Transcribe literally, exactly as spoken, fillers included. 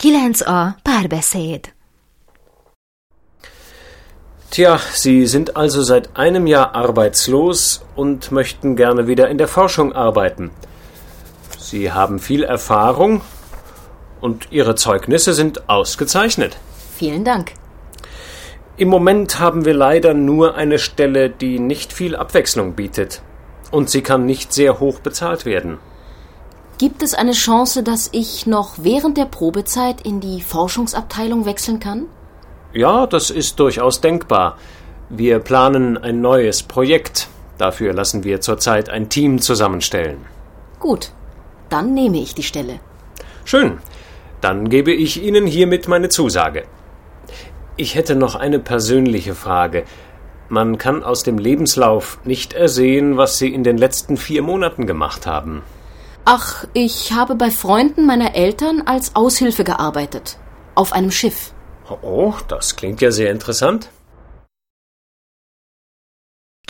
kilenc A párbeszéd. Tja, Sie sind also seit einem Jahr arbeitslos und möchten gerne wieder in der Forschung arbeiten. Sie haben viel Erfahrung und Ihre Zeugnisse sind ausgezeichnet. Vielen Dank. Im Moment haben wir leider nur eine Stelle, die nicht viel Abwechslung bietet. Und sie kann nicht sehr hoch bezahlt werden. Gibt es eine Chance, dass ich noch während der Probezeit in die Forschungsabteilung wechseln kann? Ja, das ist durchaus denkbar. Wir planen ein neues Projekt. Dafür lassen wir zurzeit ein Team zusammenstellen. Gut, dann nehme ich die Stelle. Schön. Dann gebe ich Ihnen hiermit meine Zusage. Ich hätte noch eine persönliche Frage. Man kann aus dem Lebenslauf nicht ersehen, was Sie in den letzten vier Monaten gemacht haben. Ach, ich habe bei Freunden meiner Eltern als Aushilfe gearbeitet. Auf einem Schiff. Oh, das klingt ja sehr interessant.